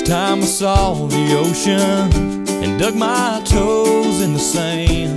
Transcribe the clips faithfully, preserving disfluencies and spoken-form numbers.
First time I saw the ocean and dug my toes in the sand.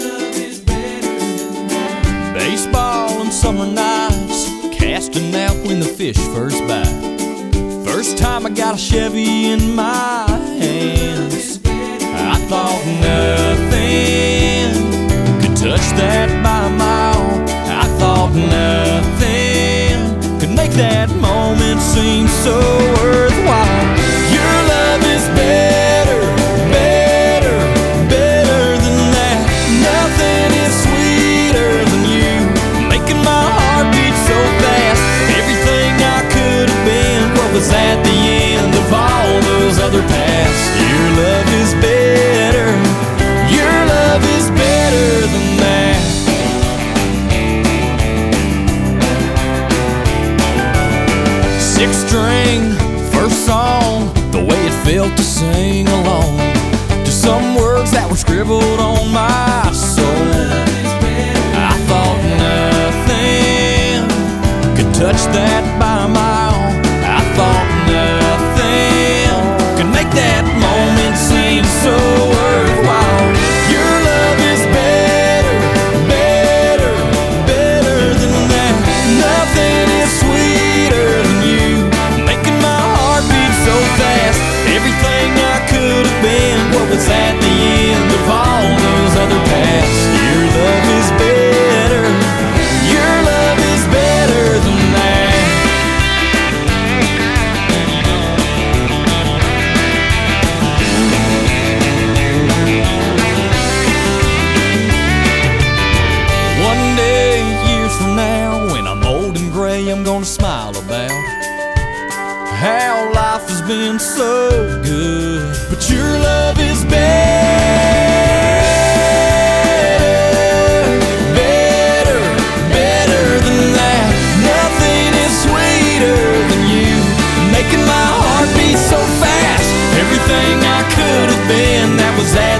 Baseball and summer nights, casting out when the fish first bite. First time I got a Chevy in my hands, I thought nothing could touch that by a mile. I thought nothing could make that moment seem so worthwhile. Your love is better, better, better than that. Nothing is sweeter than you, making my heart beat so fast. Everything I could have been, what was at the end of all those other paths. Your love is better, your love is better than that. Six string, first song, the way it felt to sing along to some words that were scribbled on my soul. I thought nothing could touch that by a mile. I thought nothing could make that moment seem so worthwhile. Your love is better, better, better than that. Nothing is sweeter than you, making my heart beat so fast. Everything I could have been, what was at the end of all those other paths. Your love is better, your love is better than that. One day, years from now, when I'm old and gray, I'm gonna smile about how life has been so good. But your love is better, better, better than that. Nothing is sweeter than you, making my heart beat so fast. Everything I could have been, that was at